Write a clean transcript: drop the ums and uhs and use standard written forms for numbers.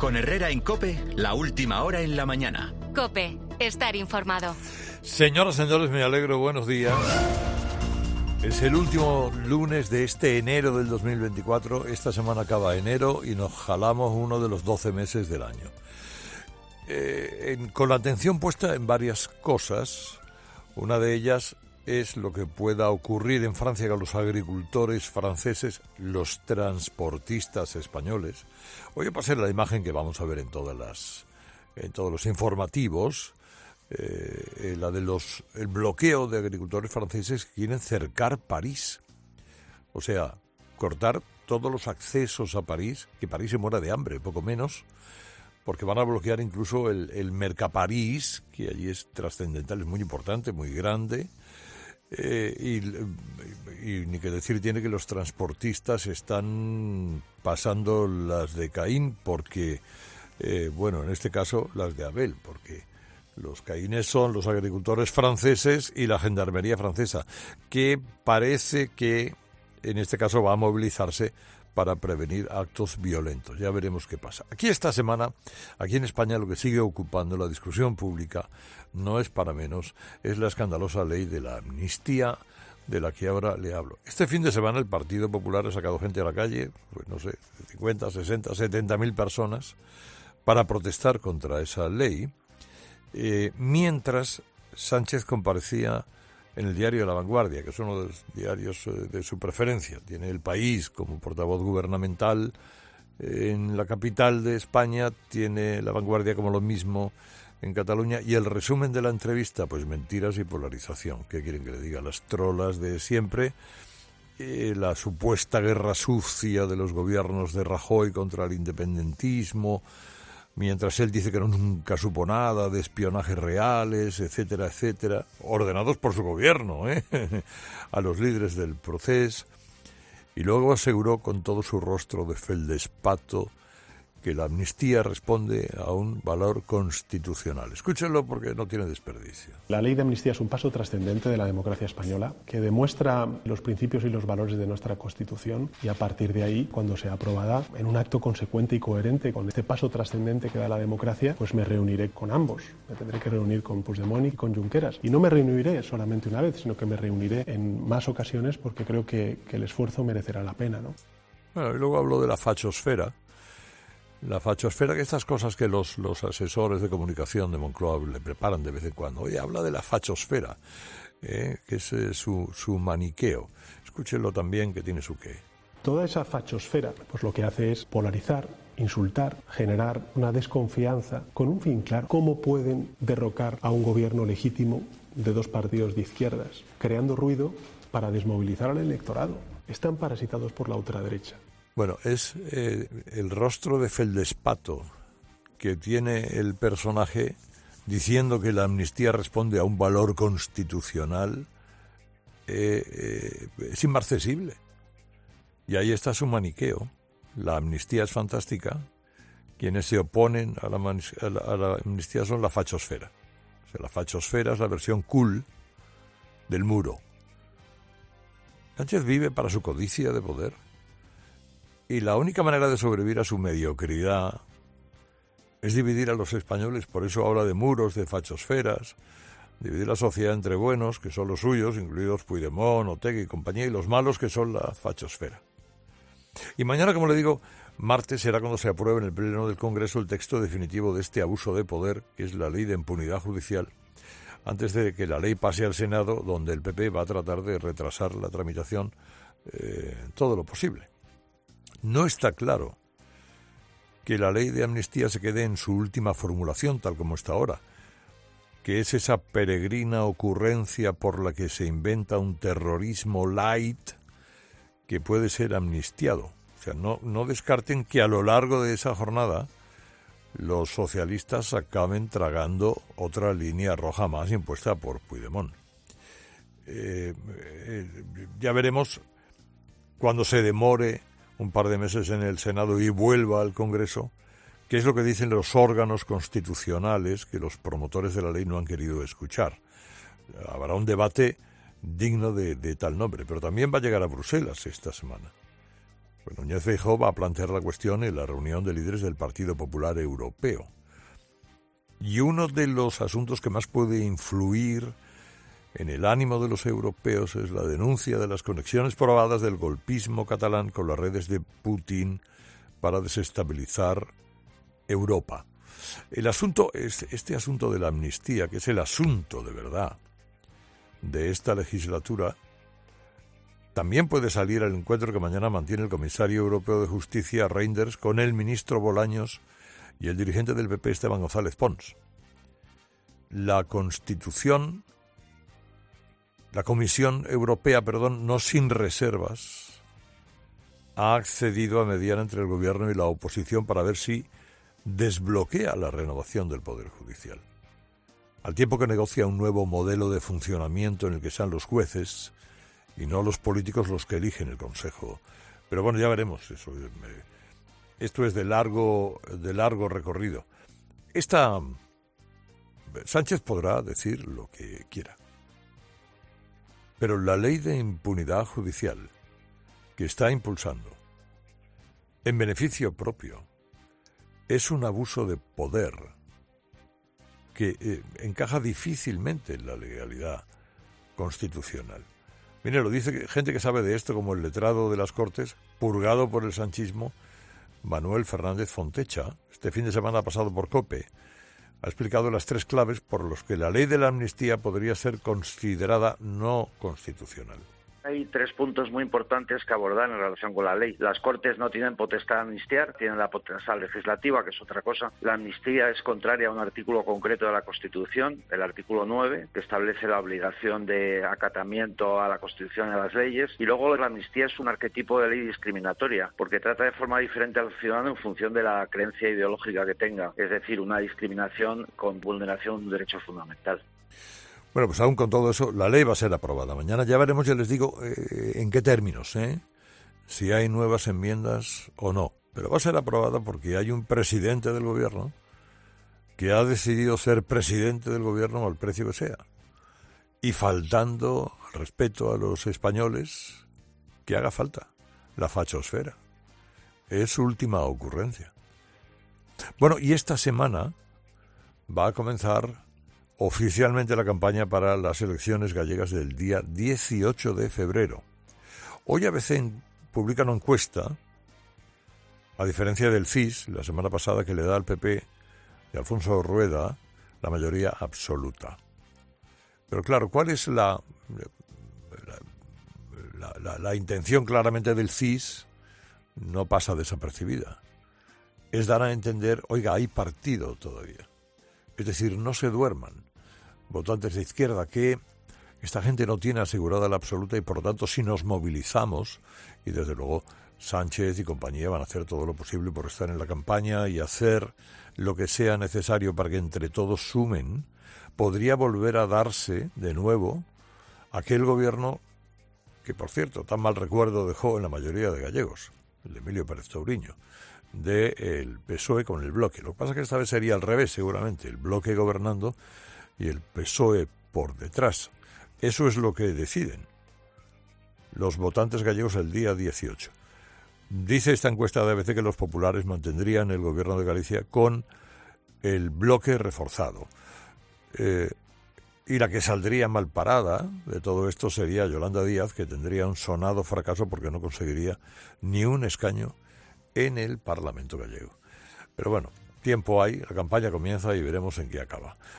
Con Herrera en COPE, la última hora en la mañana. COPE, estar informado. Señoras, señores, me alegro, buenos días. Es el último lunes de este enero del 2024. Esta semana acaba enero y nos jalamos uno de los 12 meses del año. Con la atención puesta en varias cosas, una de ellas es lo que pueda ocurrir en Francia con los agricultores franceses, los transportistas españoles. Hoy va a ser la imagen que vamos a ver en todos los informativos, la de el bloqueo de agricultores franceses que quieren cercar París. O sea, cortar todos los accesos a París, que París se muera de hambre, poco menos, porque van a bloquear incluso el Mercaparís, que allí es trascendental, es muy importante, muy grande. Y ni que decir tiene que los transportistas están pasando las de Caín, porque, en este caso las de Abel, porque los caínes son los agricultores franceses y la gendarmería francesa, que parece que en este caso va a movilizarse para prevenir actos violentos. Ya veremos qué pasa. Aquí esta semana, aquí en España, lo que sigue ocupando la discusión pública no es para menos, es la escandalosa ley de la amnistía, de la que ahora le hablo. Este fin de semana el Partido Popular ha sacado gente a la calle, 50, 60, 70.000 personas, para protestar contra esa ley, mientras Sánchez comparecía en el diario La Vanguardia, que es uno de los diarios de su preferencia. Tiene El País como portavoz gubernamental en la capital de España, tiene La Vanguardia como lo mismo en Cataluña, y el resumen de la entrevista, pues mentiras y polarización. ¿Qué quieren que le diga? Las trolas de siempre, la supuesta guerra sucia de los gobiernos de Rajoy contra el independentismo, mientras él dice que nunca supo nada de espionajes reales, etcétera, etcétera, ordenados por su gobierno, a los líderes del proceso, y luego aseguró con todo su rostro de feldespato que la amnistía responde a un valor constitucional. Escúchenlo porque no tiene desperdicio. La ley de amnistía es un paso trascendente de la democracia española que demuestra los principios y los valores de nuestra Constitución, y a partir de ahí, cuando sea aprobada, en un acto consecuente y coherente con este paso trascendente que da la democracia, pues me reuniré con ambos. Me tendré que reunir con Puigdemont y con Junqueras. Y no me reuniré solamente una vez, sino que me reuniré en más ocasiones porque creo que el esfuerzo merecerá la pena, ¿no? Bueno, y luego hablo de la fachosfera. La fachosfera, que estas cosas que los asesores de comunicación de Moncloa le preparan de vez en cuando. Oye, habla de la fachosfera, que es su maniqueo. Escúchenlo también, que tiene su qué. Toda esa fachosfera, pues lo que hace es polarizar, insultar, generar una desconfianza con un fin claro. ¿Cómo pueden derrocar a un gobierno legítimo de dos partidos de izquierdas? Creando ruido para desmovilizar al electorado. Están parasitados por la ultraderecha. Bueno, es el rostro de feldespato que tiene el personaje diciendo que la amnistía responde a un valor constitucional, es inmarcesible. Y ahí está su maniqueo. La amnistía es fantástica. Quienes se oponen a la amnistía son la fachosfera. O sea, la fachosfera es la versión cool del muro. Sánchez vive para su codicia de poder. Y la única manera de sobrevivir a su mediocridad es dividir a los españoles. Por eso habla de muros, de fachosferas, dividir la sociedad entre buenos, que son los suyos, incluidos Puigdemont, Otegi y compañía, y los malos, que son la fachosfera. Y mañana, como le digo, martes será cuando se apruebe en el Pleno del Congreso el texto definitivo de este abuso de poder, que es la ley de impunidad judicial, antes de que la ley pase al Senado, donde el PP va a tratar de retrasar la tramitación todo lo posible. No está claro que la ley de amnistía se quede en su última formulación, tal como está ahora, que es esa peregrina ocurrencia por la que se inventa un terrorismo light que puede ser amnistiado. O sea, no descarten que a lo largo de esa jornada los socialistas acaben tragando otra línea roja más impuesta por Puigdemont. Ya veremos cuando se demore un par de meses en el Senado y vuelva al Congreso, qué es lo que dicen los órganos constitucionales que los promotores de la ley no han querido escuchar. Habrá un debate digno de tal nombre, pero también va a llegar a Bruselas esta semana. Pues Núñez Feijóo va a plantear la cuestión en la reunión de líderes del Partido Popular Europeo. Y uno de los asuntos que más puede influir en el ánimo de los europeos es la denuncia de las conexiones probadas del golpismo catalán con las redes de Putin para desestabilizar Europa. El asunto es este asunto de la amnistía, que es el asunto de verdad de esta legislatura. También puede salir al encuentro que mañana mantiene el comisario europeo de Justicia, Reinders, con el ministro Bolaños y el dirigente del PP, Esteban González Pons. La Comisión Europea, no sin reservas, ha accedido a mediar entre el gobierno y la oposición para ver si desbloquea la renovación del Poder Judicial, al tiempo que negocia un nuevo modelo de funcionamiento en el que sean los jueces y no los políticos los que eligen el Consejo. Pero bueno, ya veremos eso. Esto es de largo recorrido. Sánchez podrá decir lo que quiera, pero la ley de impunidad judicial que está impulsando en beneficio propio es un abuso de poder que encaja difícilmente en la legalidad constitucional. Mire, lo dice gente que sabe de esto, como el letrado de las Cortes, purgado por el sanchismo, Manuel Fernández Fontecha. Este fin de semana ha pasado por COPE. Ha explicado las 3 claves por los que la ley de la amnistía podría ser considerada no constitucional. Hay 3 puntos muy importantes que abordar en relación con la ley. Las Cortes no tienen potestad de amnistiar, tienen la potestad legislativa, que es otra cosa. La amnistía es contraria a un artículo concreto de la Constitución, el artículo 9, que establece la obligación de acatamiento a la Constitución y a las leyes. Y luego la amnistía es un arquetipo de ley discriminatoria, porque trata de forma diferente al ciudadano en función de la creencia ideológica que tenga. Es decir, una discriminación con vulneración de un derecho fundamental. Bueno, pues aún con todo eso, la ley va a ser aprobada. Mañana ya veremos, ya les digo, en qué términos, si hay nuevas enmiendas o no. Pero va a ser aprobada porque hay un presidente del gobierno que ha decidido ser presidente del gobierno al precio que sea. Y faltando respeto a los españoles, que haga falta la fachosfera. Es su última ocurrencia. Bueno, y esta semana va a comenzar oficialmente la campaña para las elecciones gallegas del día 18 de febrero. Hoy ABC publica una encuesta, a diferencia del CIS, la semana pasada, que le da al PP de Alfonso Rueda la mayoría absoluta. Pero claro, ¿cuál es la intención claramente del CIS? No pasa desapercibida. Es dar a entender, oiga, hay partido todavía. Es decir, no se duerman, votantes de izquierda, que esta gente no tiene asegurada la absoluta y por lo tanto si nos movilizamos, y desde luego Sánchez y compañía van a hacer todo lo posible por estar en la campaña y hacer lo que sea necesario para que entre todos sumen, podría volver a darse de nuevo aquel gobierno que, por cierto, tan mal recuerdo dejó en la mayoría de gallegos, el de Emilio Pérez Touriño, del PSOE con el bloque. Lo que pasa es que esta vez sería al revés, seguramente, el bloque gobernando y el PSOE por detrás. Eso es lo que deciden los votantes gallegos el día 18. Dice esta encuesta de ABC que los populares mantendrían el gobierno de Galicia con el bloque reforzado. Y la que saldría mal parada de todo esto sería Yolanda Díaz, que tendría un sonado fracaso porque no conseguiría ni un escaño en el Parlamento gallego. Pero bueno, tiempo hay, la campaña comienza y veremos en qué acaba.